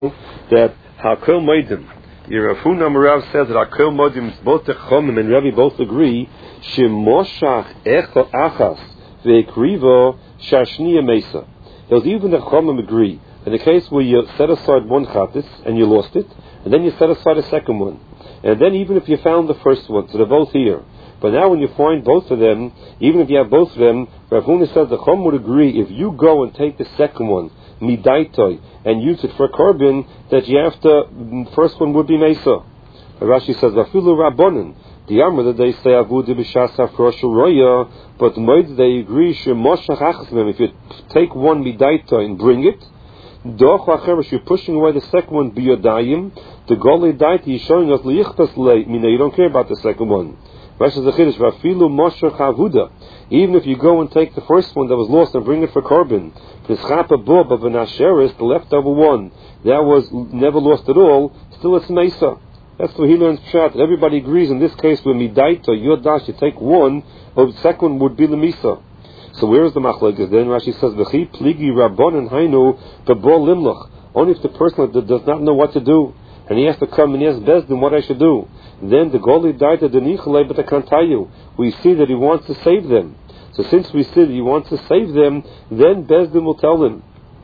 that Hakol Moedim, Yerafuna Marav says that Hakol Moedim, both the Chomim and Rebbe both agree, Shemoshach Echel Achas Ve'ekrivo Shashniya Mesa. Those even the Chomim agree. In the case where you set aside one Chatis and you lost it, and then you set aside a second one, and then even if you found the first one, so they're both here. But now when you find both of them, even if you have both of them, Rav Huna says the Chom would agree, if you go and take the second one, Midaitoi, and use it for carbon, that you have to, the first one would be Mesa. Rashi says, Vafilu Rabbonin, the Amr that they say, Avuda B'Shas HaFrosh Roya, but Moed they agree, Shemoshach Achasmem, if you take one Midaitoi and bring it, Doch Acheresh, you're pushing away the second one, Biyodayim, the Golei Daiti is showing us, Lichtas Le, meaning you don't care about the second one. Rashi says the Chiddush, Vafilu Moshach Avuda, even if you go and take the first one that was lost and bring it for carbon, the leftover one that was never lost at all, still it's Mesa. That's what he learns Pshat. Everybody agrees in this case with Midaita, Yodash, you take one, or the second one would be the Mesa. So where is the Machlokes? Then Rashi says, V'chi pligi rabbonin hainu b'bol limlach. Only if the person does not know what to do, and he has to come and he asks Bezdin what I should do. Then the Goli Daita Denichalei B'takantayu. We see that he wants to save them. So since we see that he wants to save them, then Bezdin will tell him.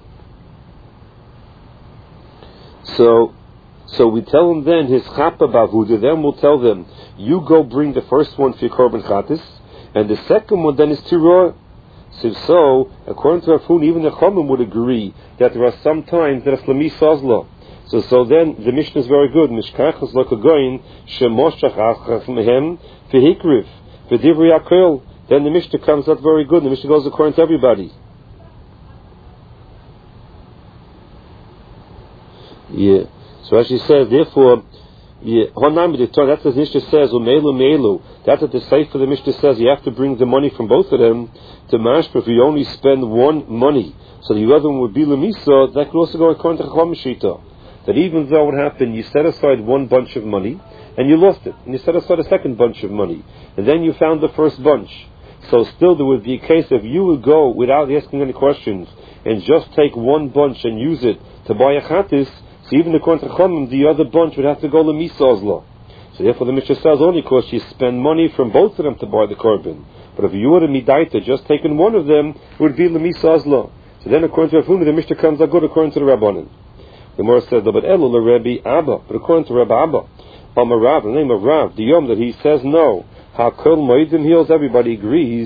So we tell him then his Chapa Bavuda, then we'll tell them, you go bring the first one for your Korban Chatis, and the second one then is Tirah. So, according to Rafun, even the Chomim would agree that there are some times that it's Lami Sazla. So then the Mishnah is very good. Mishkachas Lokagoyin Shemoshach Achas Mehem V'Hikriv V'Divri Akel. Then the Mishnah comes out very good. The Mishnah goes according to everybody. Yeah. So as she says, therefore, that's what the Mishnah says. Umelu. That's what the Sefer the Mishnah says. You have to bring the money from both of them to Mashpah. If you only spend one money, so the other one would be Lemisa. That could also go according to Chacham Shita. That even though what happened, you set aside one bunch of money and you lost it, and you set aside a second bunch of money, and then you found the first bunch. So still there would be a case if you would go without asking any questions and just take one bunch and use it to buy a chatis, so even according to Chachamim, the other bunch would have to go to Misazla. So therefore the Mishnah says only because you spend money from both of them to buy the korban. But if you were to Midaita, just taking one of them, it would be the Misazla. So then according to Rafuni, the Mishnah comes out good according to the Rabbanan. The Gemara says, but Elu Rebbe Abba, but according to Rebbe Abba, Rav, the name of Rav, the Yom that he says no. Hakol Moedim heals, everybody agrees.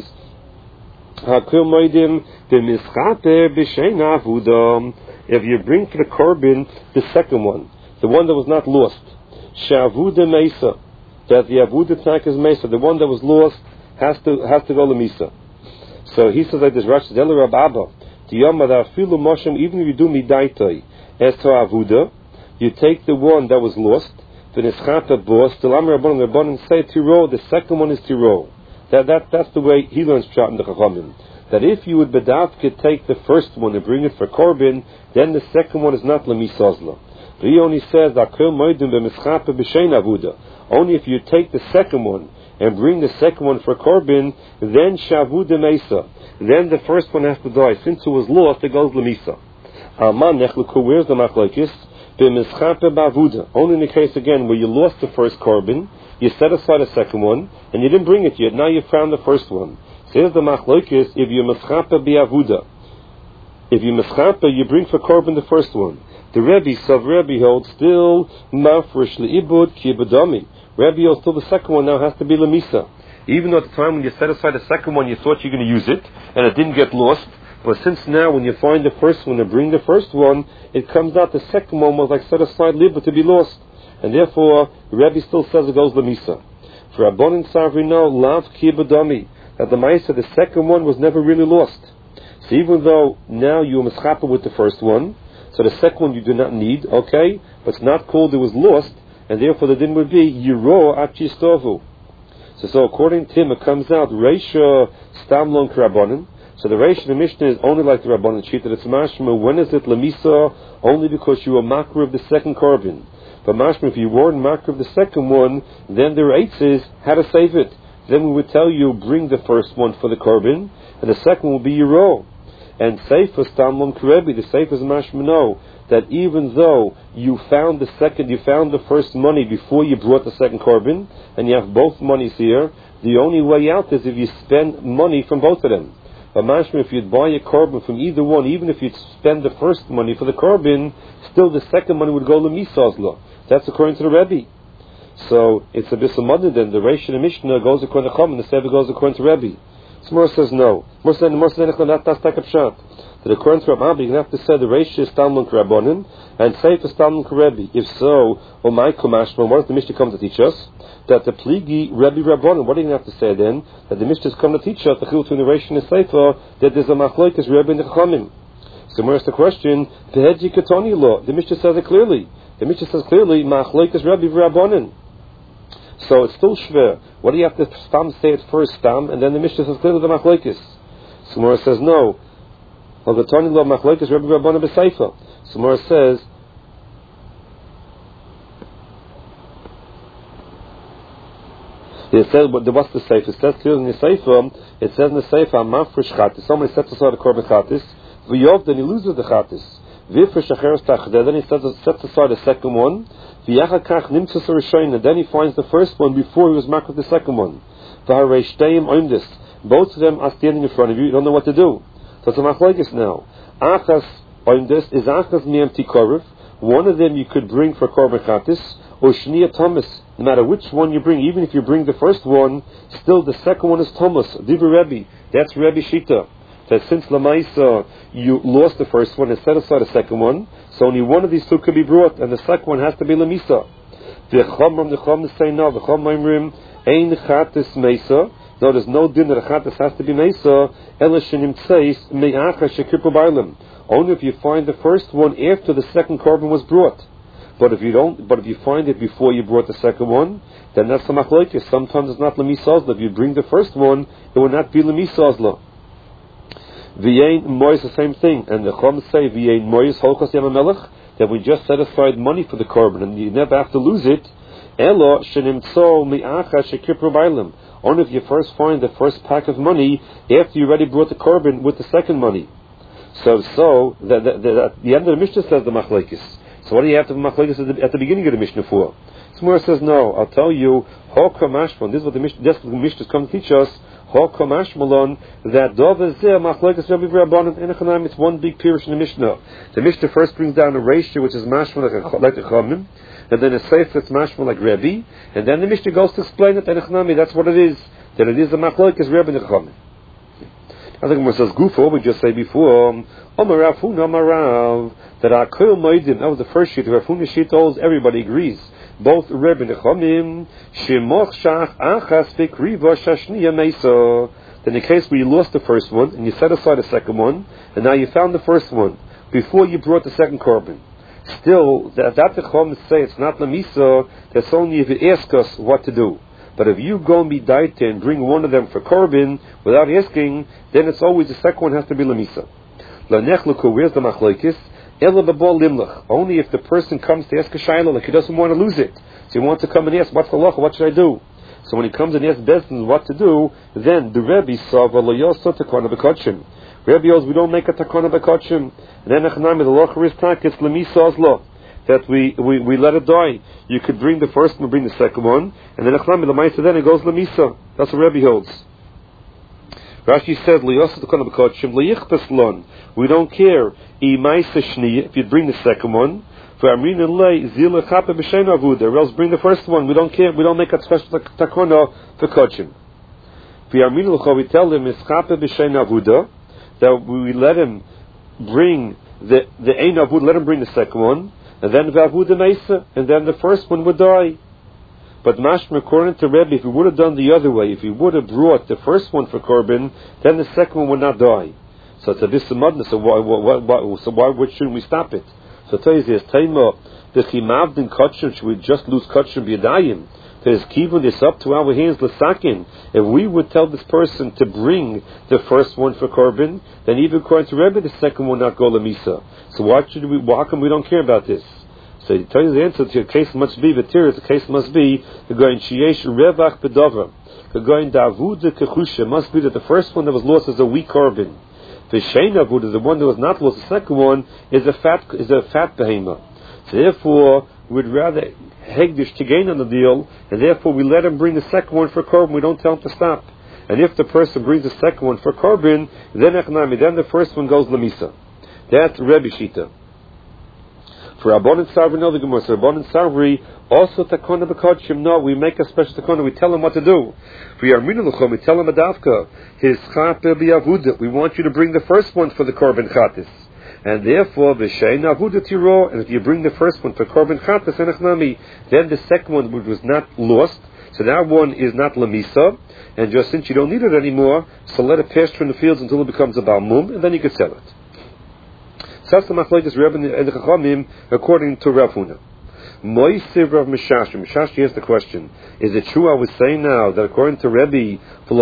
Hakol Moedim b'mischaper b'shein avuda. If you bring for the korban the second one, the one that was not lost, shavuda mesa, that the avuda tank is mesa, the one that was lost has to go to misa. So he says like this, Rashi says, Elu Rebbe Abba, the Yom that afilu moshem, even if you do midaitai, as to avuda, you take the one that was lost, the nischata bo, still am Rabbanan say tiro, the second one is tiro. That's the way he learns pshat in the Chachamim. That if you would bedavke take the first one and bring it for korban, then the second one is not lemisazla. But he only says akel moedim b'mischata b'shein avuda. Only if you take the second one and bring the second one for korban, then shavuda mesa. Then the first one has to die. Since it was lost, it goes lemisa. Where's the machlokes? Only in the case again where you lost the first korban, you set aside a second one, and you didn't bring it yet. Now you found the first one. Says the machlokes, if you meschapa biavuda, if you meschapa, you bring for korban the first one. The Rebbe holds still mafresh leibud kibadami. Rebbe holds still the second one now has to be lemisa. Even though at the time when you set aside the second one, you thought you're going to use it, and it didn't get lost. But since now, when you find the first one and bring the first one, it comes out the second one was like set aside libba to be lost, and therefore the Rebbe still says it goes lemisa. For Rabbanan Savri no lav kibadami, that the Maisa, the second one was never really lost. So even though now you mischapa with the first one, so the second one you do not need, okay, but it's not called it was lost, and therefore the din would be yiro achistovu. So according to him, it comes out reisha stamlon k'Rabbanan. So the Reish of the Mishnah is only like the Rabbanan sheet, that it's mashma, when is it lemisa? Only because you were makar of the second korban. But mashma, if you weren't makar of the second one, then the Reish is how to save it. Then we would tell you, bring the first one for the korban, and the second will be your And Sefer Stamlon Kerebi, the Sefer is mashma no, that even though you found the first money before you brought the second korban, and you have both monies here. The only way out is if you spend money from both of them. But mashma, if you'd buy a korban from either one, even if you'd spend the first money for the korban, still the second money would go lemisazla. That's according to the Rebbe. So it's a bisamadna then. The Reish and the Mishnah goes according to Chum, and the Sefer goes according to Rebbe. So Mor says no. Mor says that's takapshat. That according to Rabbi, you have to say the Reish is Talmud Rabbanim and Sefer is Talmud Rebbe. If so, my Kumashma, what does the Mishnah come to teach us? That the Pligi Rebbe Rabbanim. What do you have to say then? That the Mishnah has come to teach us the chiluk between the Reish and the Sefer, that there's a machlokas Rebbe and the Chachamim. So Mor asks the question: Tehedji Katoni law. The Mishnah says it clearly. The Mishnah says clearly machlokas Rebbe Rabbanim. So it's still shver. What do you have to stam say it first stam, and then the Mishnah says clearly the machlokes? So Mor says no. Well, the Tani lo machlokes Rebbe Rabbanan b'Seifa. So Mor says it says what's the Seifa? It says clearly in the Seifa. It says in the Seifa mafresh chatis. Somebody sets aside the korban chatis. V'yov, then he loses the chatis. V'ifresh acheres tachder. Then he sets aside the second one. And then he finds the first one before he was marked with the second one. Both of them are standing in front of you. You don't know what to do. So it's a machlokes now. Achas oimdes is achas mi'em tikorev. One of them you could bring for korban chatis, or shnia thomas. No matter which one you bring, even if you bring the first one, still the second one is thomas. Divrei Rebbe. That's Rebbe Shita. That since Lamaisa you lost the first one and set aside the second one, so only one of these two could be brought, and the second one has to be Lamisa. The Chum say no. The Chum Maimrim Ein Chatis Mesa. No, there's no din that a Chatis has to be Mesa. Ela Shenim Tzeis Me'acha Shekirpu Bailim. Only if you find the first one after the second korban was brought. But if you find it before you brought the second one, then that's the machlokes. Sometimes it's not Lemisazla. If you bring the first one, it will not be Lemisazla. V'yein mois, the same thing, and the Chum say v'yein mois holchos yam melech, that we just set aside money for the korban and you never have to lose it. Elo shenimtzo mi'acha shekipru bailim. Only if you first find the first pack of money after you already brought the korban with the second money. So the end of the Mishnah says the machlokes. So what do you have to machlokes at the beginning of the Mishnah for? Smur says no. I'll tell you. This is what the Mishnah is come to teach us. That it's one big pirush in the Mishnah. The Mishnah first brings down a ratio which is mashma like a chamim, and then a seif that's mashma like Rebbe, and then the Mishnah goes to explain it. And that's what it is. That it is a machlokes Rebbe and Chachamim. I think it says Gufo. We just say before Omarav Amarav that Akil Moedim. That was the first sheet. Rav Huna sheet holds everybody agrees. Both Rebbe and Chachamim Shemoch Shach Achas Vikriva Shashniya Mesa. In the case where you lost the first one and you set aside the second one, and now you found the first one before you brought the second korban. Still, that the Chachamim say it's not Lamisa. That's only if you ask us what to do. But if you go and be daita and bring one of them for korban without asking, then it's always the second one has to be Lamisa. Lanechluku, where's the machlokes? Only if the person comes to ask a shayla, like he doesn't want to lose it. So he wants to come and ask, what's the lacha, what should I do? So when he comes and asks Bezdin what to do, then the Rebbe saw v'loyoso takona b'kodshim. Rebbe yells, we don't make a takona b'kodshim. And then the lacha is takis lemisa ozlo. That we let it die. You could bring the first one, bring the second one, and then the Maisa, then it goes lemisa. That's what Rebbe holds. Rashi said, we don't care if you bring the second one. Or else bring the first one. We don't care. We don't make a special takona for kodshim. We tell him that we let him bring the ein avud. Let him bring the second one, and then v'avud meisa, and then the first one would die. But mashma, according to Rebbe, if he would have done the other way, if he would have brought the first one for korban, then the second one would not die. So it's a bisamadna. So why shouldn't we stop it? So tell you this, Taima, the chimavdin kodshim, should we just lose kodshim b'yadayim? There's kivun, it's up to our hands, l'sakin. If we would tell this person to bring the first one for korban, then even according to Rebbe, the second one will not go lamisa. So how come we don't care about this? So he tells you the answer to your case must be, the case must be, the going sheyesh revach bedover. The going davuda kechusha must be that the first one that was lost is a weak korban. The shein avud is the one that was not lost. The second one is a fat behema. So therefore, we'd rather hegdish to gain on the deal, and therefore we let him bring the second one for korban. We don't tell him to stop. And if the person brings the second one for korban, then the first one goes lemisa. That's Rebbe Shita. For Rabban Savri, no, the Gemara. So Rabban Savri also takona b'kodshim. No, we make a special takona. We tell him what to do. For Yarminu l'chom, we tell him adavka his chape b'yavuda. We want you to bring the first one for the korban chatis, and therefore v'shein avuda tiro. And if you bring the first one for korban chatis enachnami, then the second one, which was not lost, so that one is not lemisa. And just since you don't need it anymore, so let it pass through the fields until it becomes a balmum, and then you can sell it. That's the machlokes Rebbe and the Chachamim according to Rav Huna. Moisiv Rav Mishashi. Mishashi asks the question: is it true I was saying now that according to Rebbe,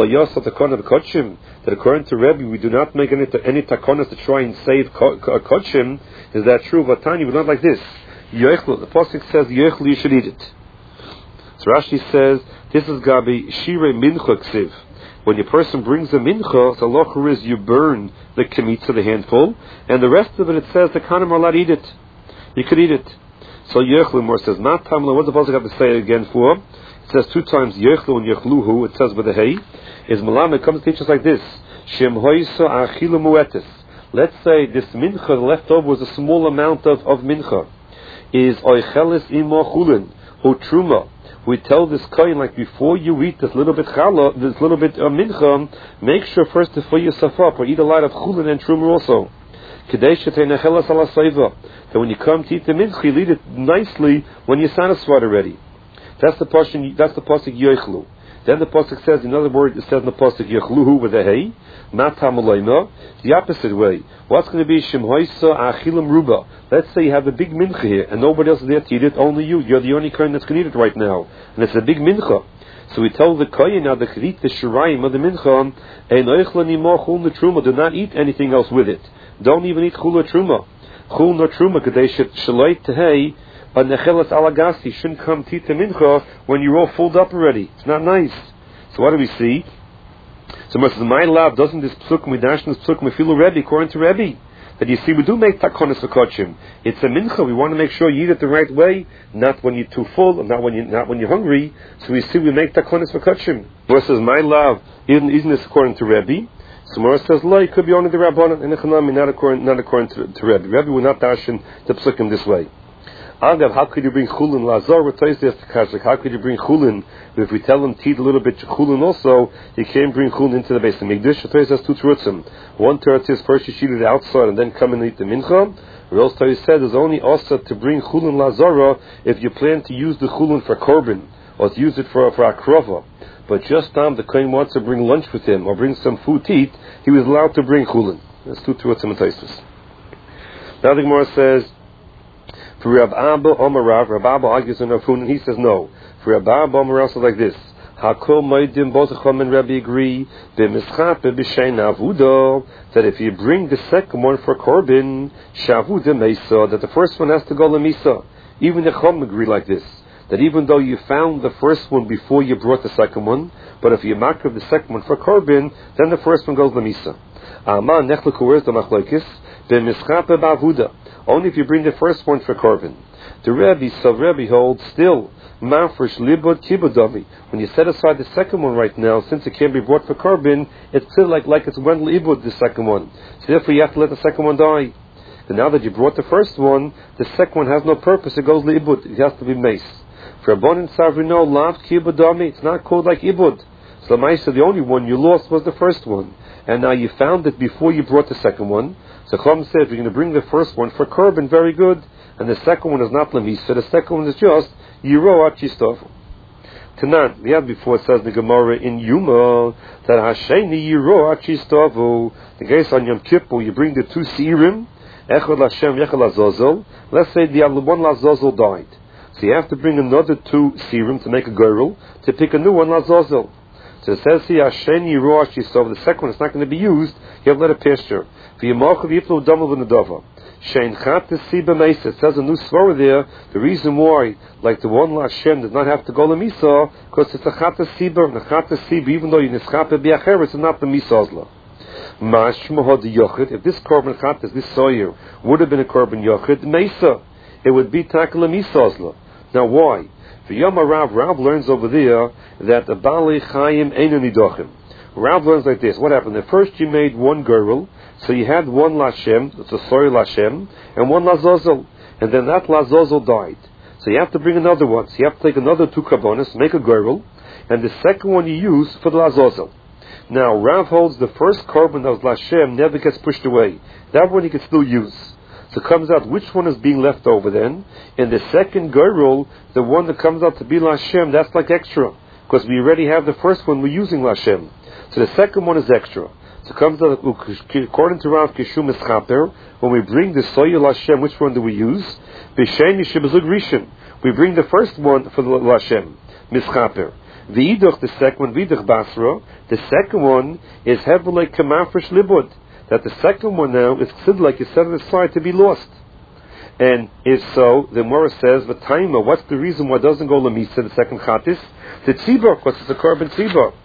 that according to Rebbe we do not make any takonas to try and save kodshim? Is that true? Vatani, but not like this. Yoechlu. The pasuk says Yoechlu, you should eat it. So Rashi says this is Gabi Shirei Mincha Ksiv. When your person brings a mincha, the locher is you burn the kemitza, the handful, and the rest of it says the kanim are allowed to eat it. You could eat it. So Yechlu more says, Mat Tamla, what does the pasuk have to say again for? It says 2 times Yechlu and Yechluhu, it says with the hay. Is Malam, it comes to teach us like this. Shem hoisa achilu muetis. Let's say this mincha, the leftover was a small amount of mincha. Is oichelis imo chulin, hu truma. We tell this kohen, like, before you eat this little bit challah, this little bit of mincha, make sure first to fill yourself up, or eat a lot of chulin and truma also. That when you come to eat the mincha, you eat it nicely when you're satisfied already. That's the pasuk yoichlu. Then the pasuk says, in other words, it says in the pasuk yochluhu with a hay, matam the opposite way. What's going to be shemhoisa achilim ruba? Let's say you have a big mincha here, and nobody else is there to eat it, only you. You're the only kohen that's going to eat it right now, and it's a big mincha. So we tell the kohen now, the chrit, the shirayim of the mincha, ein oichlani mo chul truma. Do not eat anything else with it. Don't even eat chul truma. Chul no truma kadesh shaloi tehei. But nechelas alagasi shouldn't come to eat the mincha when you're all filled up already. It's not nice. So what do we see? So my love doesn't this psuk midash this psuk mefilu Rebbe according to Rebbe that you see we do make takonis for kodshim. It's a mincha. We want to make sure you eat it the right way, not when you're too full, and not when you're hungry. So we see we make takonis for kodshim. Versus my love isn't this according to Rebbe? So Mora says, "Lo, it could be only the Rabbanan and the Chanami, not according to Rebbe. Rebbe will not dashin the psukim this way." Agav, how could you bring chulin? Lazar, how could you bring chulin? If we tell them to eat a little bit chulin also, you can't bring chulin into the base of Mikdash. Torah says 2 terutzim. One teretz is first you shoot it outside and then come and eat the mincha. Or else Torah said there's only also to bring chulin lazara if you plan to use the chulin for korban or to use it for akrava. But just time the kohen wants to bring lunch with him or bring some food to eat, he was allowed to bring chulin. That's 2 terutzim and taisus. Now the Gemara says, for Rav Abba Omarav, Rav Abba argues in Rav Huna, and he says no. For Rav Abba Omarav says like this: Hakol Moedim, both Chacham and Rebbe agree b'mischape b'shein avuda, that if you bring the second one for korban shavuda mesa, that the first one has to go lemisa. Even the Chacham agree like this, that even though you found the first one before you brought the second one, but if you makrav the second one for korban, then the first one goes lemisa. Aman nechleku, where's the machlokes? B'mischape b'avuda. Only if you bring the first one for korban. The Rebbe holds still mafresh libud kibudami. When you set aside the second one right now, since it can't be brought for korban, it's still like it's went libud the second one. So therefore you have to let the second one die. And now that you brought the first one, the second one has no purpose. It goes libud. It has to be mace. For Rabban and Savri, no lav kibudami. It's not called like ibud. So the only one you lost was the first one, and now you found it before you brought the second one. So Chum said, you're going to bring the first one for korban, very good, and the second one is not lemisa. The second one is just yiro achistovu. Tanan, we had before, it says in the Gemara in Yuma that Hasheni yiro achistovu. The case on Yom Kippur, you bring the 2 seirim, echad Lashem, echad Lazazel. Let's say the one Lazazel died, so you have to bring another 2 seirim to make a girl to pick a new one Lazazel. So it says here, Hasheni yiro achistovu. The second one is not going to be used. You have to let it pasture. It says a new svara there. The reason why, like the one Lashem does not have to go to Misa, because it's a chata siba, and a chata siba, even though you nischape biacher, it's not the misazla. Mashma had the yochid. If this korban chatas, this soyer, would have been a korban yochid, Mesa. it would be takala misozla. Now why? For Yom Rav learns over there that the Bali Chaim Einu Nidochim. Rav learns like this. What happened? At first you made one girl, so you had one Lashem, that's a sorry Lashem, and one Lazozel. And then that Lazozel died. So you have to bring another one. So you have to take another 2 karbonos, make a girl, and the second one you use for the Lazozel. Now Rav holds the first korban that was Lashem never gets pushed away. That one you can still use. So it comes out which one is being left over then. In the second girl, the one that comes out to be Lashem, that's like extra. Because we already have the first one, we're using Lashem. So the second one is extra. So it comes out, according to Rav Kishum Eschaper, when we bring the Soya Lashem, which one do we use? B'Shem Yishibazug Rishon. We bring the first one for the Lashem, Mischaper. V'idach, the second one, V'idach Basra, the second one is heavily Kamafresh Libud. That the second one now is considered like you set it aside to be lost. And if so, the Gemara says, the timer, what's the reason why it doesn't go Lamisa, the second Chatis? The Tzibah, because it's a korban Tzibah.